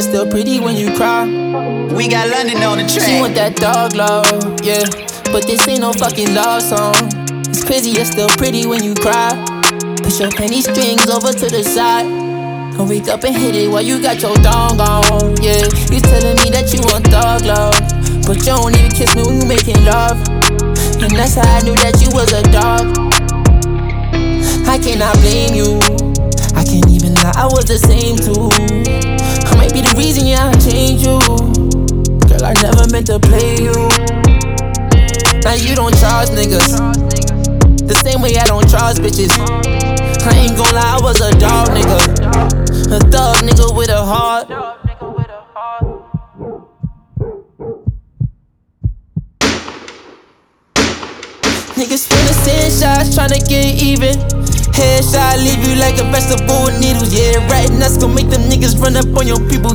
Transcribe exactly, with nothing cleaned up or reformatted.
still pretty when you cry. We got London on the track. She want that dog love, yeah, but this ain't no fucking love song. It's crazy, you're still pretty when you cry. Push your penny strings over to the side. Don't wake up and hit it while you got your dong on, yeah. You telling me that you want dog love, but you don't even kiss me when you making love. And that's how I knew that you was a dog. I cannot blame you, I can't even lie, I was the same too. I might be the reason, yeah, I changed you. Girl, I never meant to play you. Now you don't trust niggas the same way I don't trust bitches. I ain't gon' lie, I was a dog nigga, a thug nigga with a heart. Niggas finna send shots, tryna get even. Headshot leave you like a vegetable with needles. Yeah, right, and that's gon' make them niggas run up on your people.